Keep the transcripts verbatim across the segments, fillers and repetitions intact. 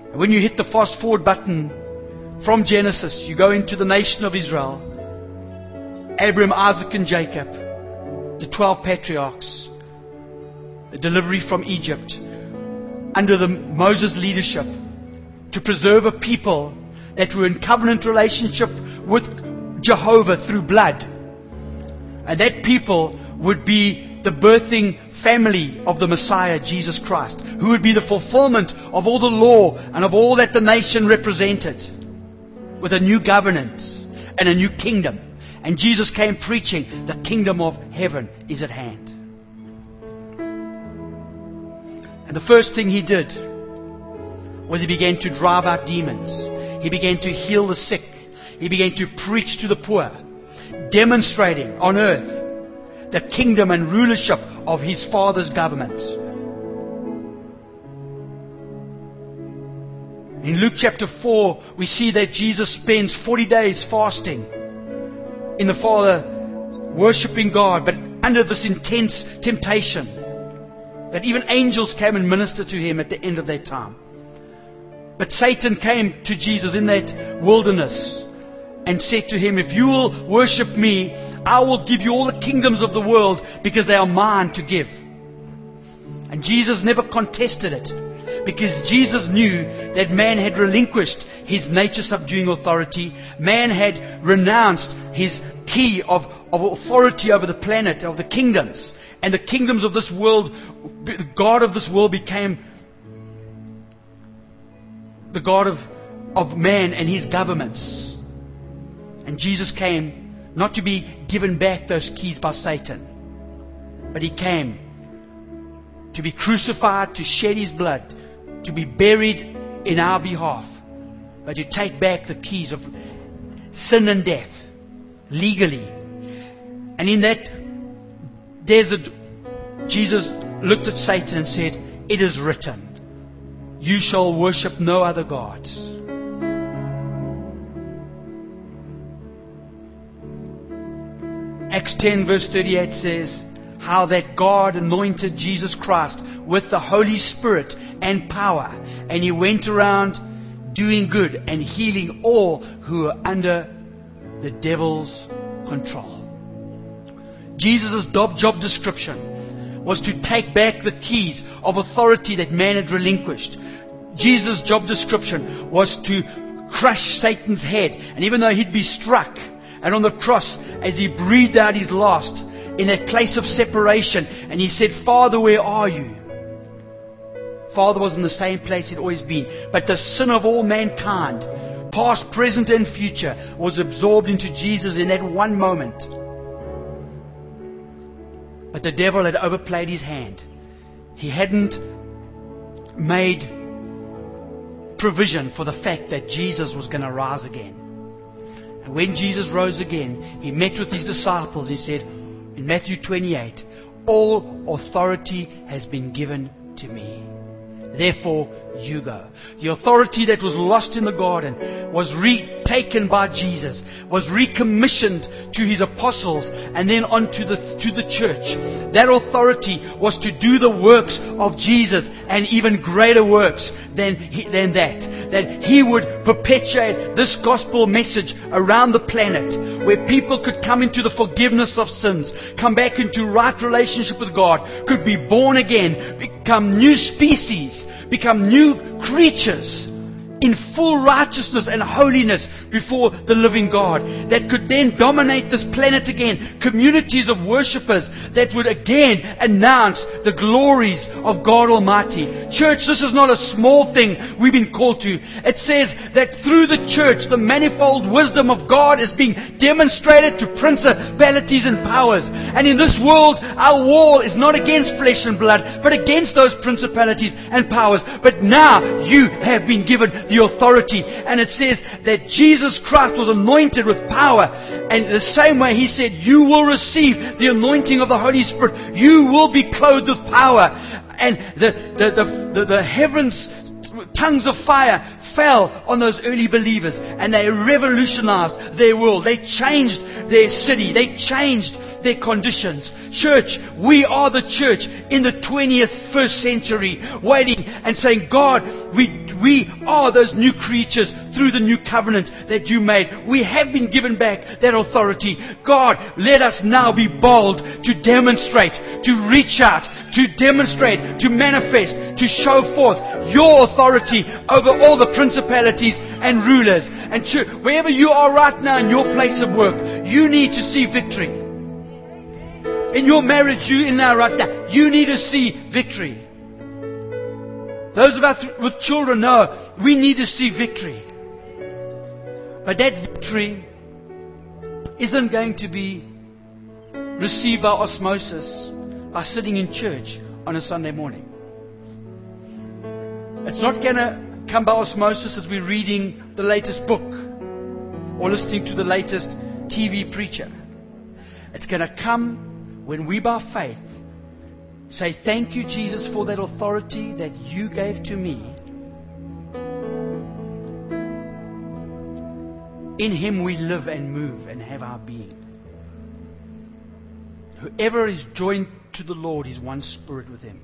When you hit the fast forward button from Genesis, you go into the nation of Israel, Abraham, Isaac and Jacob, the twelve patriarchs, the delivery from Egypt, under the Moses' leadership, to preserve a people that were in covenant relationship with Jehovah through blood. And that people would be the birthing family of the Messiah, Jesus Christ, who would be the fulfillment of all the law and of all that the nation represented, with a new governance and a new kingdom. And Jesus came preaching, the kingdom of heaven is at hand. And the first thing He did was He began to drive out demons. He began to heal the sick. He began to preach to the poor, demonstrating on earth the kingdom and rulership of His Father's government. In Luke chapter four, we see that Jesus spends forty days fasting in the Father, worshipping God, but under this intense temptation that even angels came and ministered to Him at the end of that time. But Satan came to Jesus in that wilderness and said to Him, if you will worship me, I will give you all the kingdoms of the world because they are mine to give. And Jesus never contested it, because Jesus knew that man had relinquished his nature-subduing authority. Man had renounced his key of, of authority over the planet, of the kingdoms. And the kingdoms of this world, the God of this world became the God of, of man and his governments. And Jesus came not to be given back those keys by Satan, but He came to be crucified, to shed His blood, to be buried in our behalf, but to take back the keys of sin and death legally. And in that desert, Jesus looked at Satan and said, it is written, you shall worship no other gods. Acts ten verse thirty-eight says how that God anointed Jesus Christ with the Holy Spirit and power, and He went around doing good and healing all who were under the devil's control. Jesus' job description was to take back the keys of authority that man had relinquished. Jesus' job description was to crush Satan's head. And even though He'd be struck, and on the cross, as He breathed out His last in that place of separation, and He said, Father, where are you? Father was in the same place He'd always been. But the sin of all mankind, past, present and future, was absorbed into Jesus in that one moment. But the devil had overplayed his hand. He hadn't made provision for the fact that Jesus was going to rise again. And when Jesus rose again, He met with His disciples. He said in Matthew twenty-eight, all authority has been given to me. Therefore, you go. The authority that was lost in the garden was retaken by Jesus, was recommissioned to His apostles, and then on to the, to the church. That authority was to do the works of Jesus, and even greater works than, he, than that. That He would perpetuate this gospel message around the planet, where people could come into the forgiveness of sins, come back into right relationship with God, could be born again, become new species, become new creatures in full righteousness and holiness before the living God, that could then dominate this planet again. Communities of worshippers that would again announce the glories of God Almighty. Church, this is not a small thing we've been called to. It says that through the church, the manifold wisdom of God is being demonstrated to principalities and powers. And in this world, our war is not against flesh and blood, but against those principalities and powers. But now you have been given the authority. And it says that Jesus Christ was anointed with power. And the same way He said, you will receive the anointing of the Holy Spirit. You will be clothed with power. And the, the, the, the, the heavens, tongues of fire fell on those early believers. And they revolutionized their world. They changed their city. They changed their conditions. Church, we are the church in the twentieth, first century, waiting and saying, God, we we are those new creatures through the new covenant that you made. We have been given back that authority. God, let us now be bold to demonstrate, to reach out, to demonstrate, to manifest, to show forth your authority over all the principalities and rulers. And to, wherever you are right now in your place of work, you need to see victory. In your marriage, you in now right now, you need to see victory. Those of us with children know we need to see victory. But that victory isn't going to be received by osmosis, by sitting in church on a Sunday morning. It's not going to come by osmosis as we're reading the latest book or listening to the latest T V preacher. It's going to come when we by faith say, thank you, Jesus, for that authority that you gave to me. In Him we live and move and have our being. Whoever is joined to the Lord is one spirit with Him.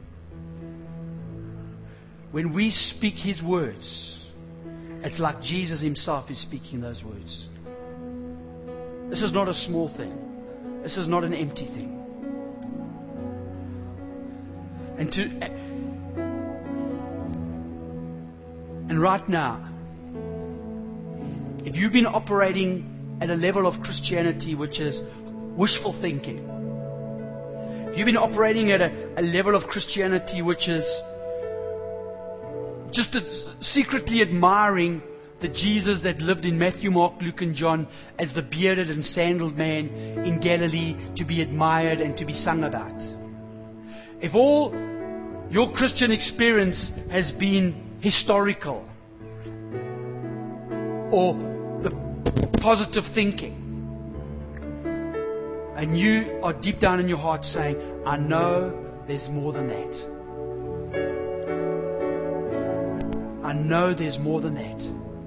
When we speak His words, it's like Jesus Himself is speaking those words. This is not a small thing. This is not an empty thing. And to and right now, if you've been operating at a level of Christianity which is wishful thinking, if you've been operating at a, a level of Christianity which is just a, secretly admiring the Jesus that lived in Matthew, Mark, Luke and John as the bearded and sandaled man in Galilee to be admired and to be sung about. If all your Christian experience has been historical or the positive thinking, and you are deep down in your heart saying, I know there's more than that. I know there's more than that.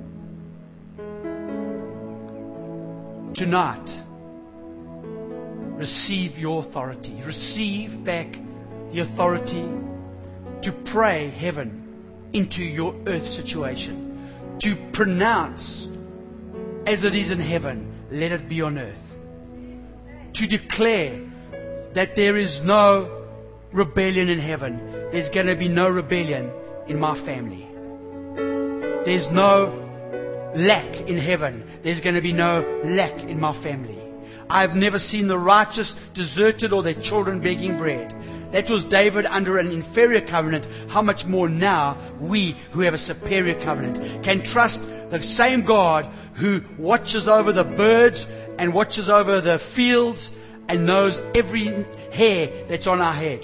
Tonight, receive your authority. Receive back the authority to pray heaven into your earth situation. To pronounce as it is in heaven, let it be on earth. To declare that there is no rebellion in heaven. There's going to be no rebellion in my family. There's no lack in heaven. There's going to be no lack in my family. I've never seen the righteous deserted or their children begging bread. That was David under an inferior covenant. How much more now we who have a superior covenant can trust the same God who watches over the birds and watches over the fields and knows every hair that's on our head.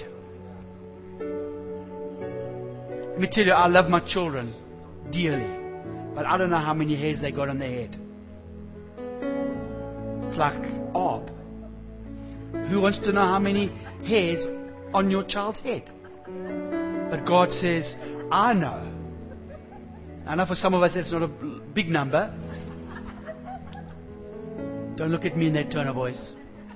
Let me tell you, I love my children dearly, but I don't know how many hairs they got on their head. It's like Ob. Who wants to know how many hairs on your child's head? But God says, I know. I know for some of us that's not a big number. Don't look at me in that tone of voice.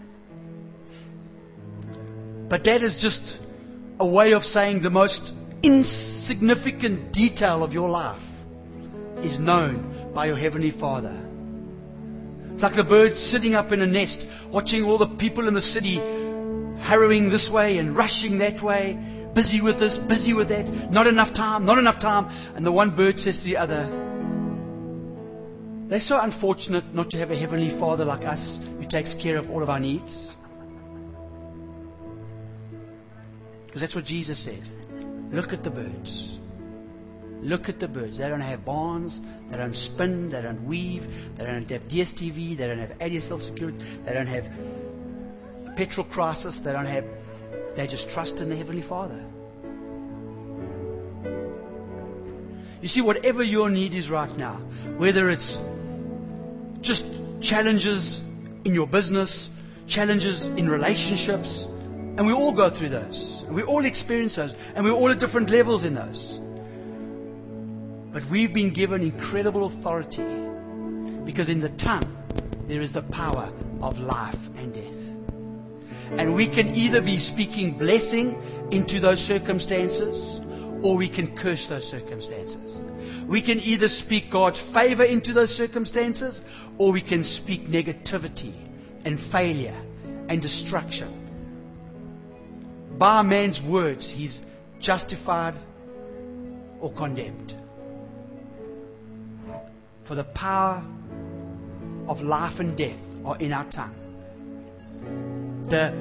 But that is just a way of saying the most insignificant detail of your life is known by your Heavenly Father. It's like the bird sitting up in a nest, watching all the people in the city harrowing this way and rushing that way, busy with this, busy with that, not enough time, not enough time. And the one bird says to the other, they're so unfortunate not to have a Heavenly Father like us who takes care of all of our needs. Because that's what Jesus said. Look at the birds. Look at the birds. They don't have barns. They don't spin. They don't weave. They don't have D S T V. They don't have A D S L security. They don't have a petrol crisis. They don't have... They just trust in the Heavenly Father. You see, whatever your need is right now, whether it's just challenges in your business, challenges in relationships, and we all go through those, and we all experience those, and we're all at different levels in those. But we've been given incredible authority, because in the tongue there is the power of life and death. And we can either be speaking blessing into those circumstances, or we can curse those circumstances. We can either speak God's favor into those circumstances, or we can speak negativity and failure and destruction. By man's words, he's justified or condemned. For the power of life and death are in our tongue. The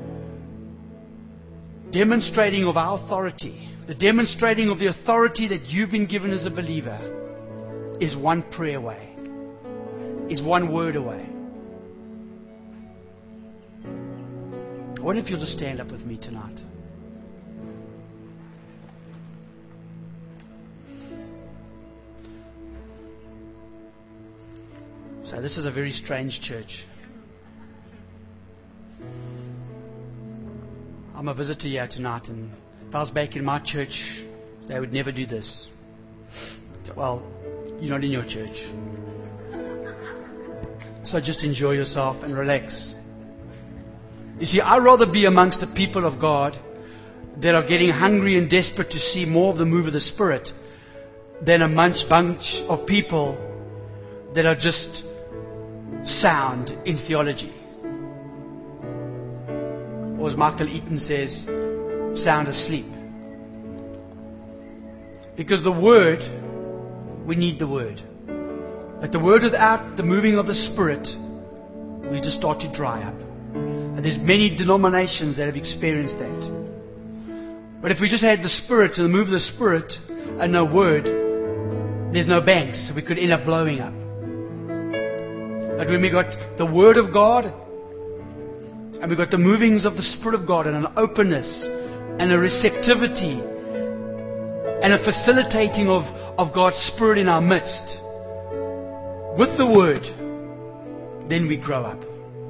demonstrating of our authority, the demonstrating of the authority that you've been given as a believer, is one prayer away, is one word away. I wonder if you'll just stand up with me tonight. So this is a very strange church. I'm a visitor here tonight, and if I was back in my church, they would never do this. Well, you're not in your church. So just enjoy yourself and relax. You see, I'd rather be amongst the people of God that are getting hungry and desperate to see more of the move of the Spirit than a bunch, bunch of people that are just sound in theology. Or as Michael Eaton says, sound asleep. Because the Word, we need the Word. But the Word without the moving of the Spirit, we just start to dry up. And there's many denominations that have experienced that. But if we just had the Spirit and the move of the Spirit and no Word, there's no banks, so we could end up blowing up. But when we got the Word of God, and we got the movings of the Spirit of God, and an openness, and a receptivity, and a facilitating of, of God's Spirit in our midst, with the Word, then we grow up.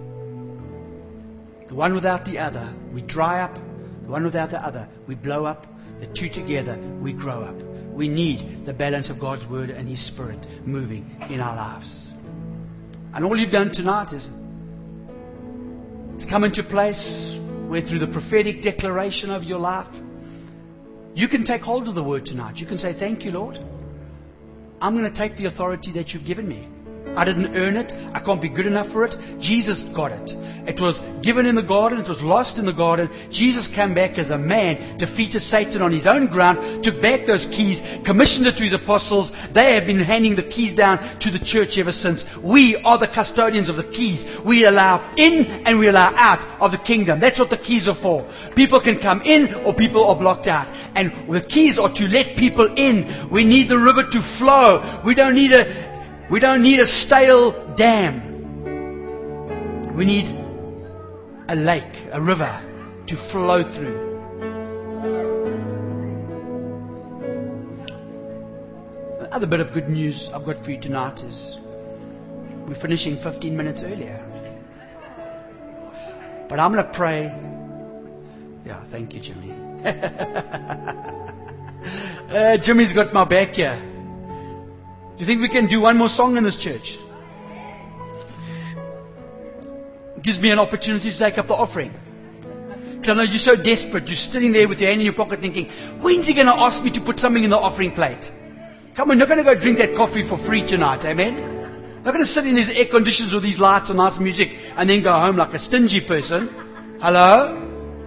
The one without the other, we dry up. The one without the other, we blow up. The two together, we grow up. We need the balance of God's Word and His Spirit moving in our lives. And all you've done tonight is it's come into place where through the prophetic declaration of your life, you can take hold of the Word tonight. You can say, thank you, Lord. I'm going to take the authority that you've given me. I didn't earn it. I can't be good enough for it. Jesus got it. It was given in the garden. It was lost in the garden. Jesus came back as a man, defeated Satan on his own ground, took back those keys, commissioned it to his apostles. They have been handing the keys down to the church ever since. We are the custodians of the keys. We allow in and we allow out of the kingdom. That's what the keys are for. People can come in or people are blocked out. And the keys are to let people in. We need the river to flow. We don't need a We don't need a stale dam. We need a lake, a river to flow through. The other bit of good news I've got for you tonight is we're finishing fifteen minutes earlier. But I'm going to pray. Yeah, thank you, Jimmy. uh, Jimmy's got my back here. Do you think we can do one more song in this church? It gives me an opportunity to take up the offering. Because I know you're so desperate. You're sitting there with your hand in your pocket thinking, when's he going to ask me to put something in the offering plate? Come on, you're not going to go drink that coffee for free tonight, amen? You're not going to sit in these air conditions with these lights and nice music and then go home like a stingy person. Hello?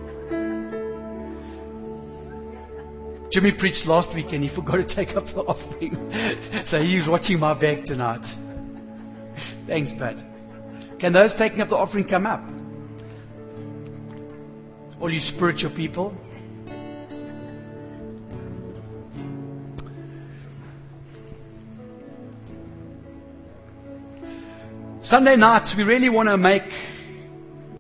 Jimmy preached last week and he forgot to take up the offering. So he was watching my bag tonight. Thanks, Pat. Can those taking up the offering come up? All you spiritual people. Sunday nights, we really want to make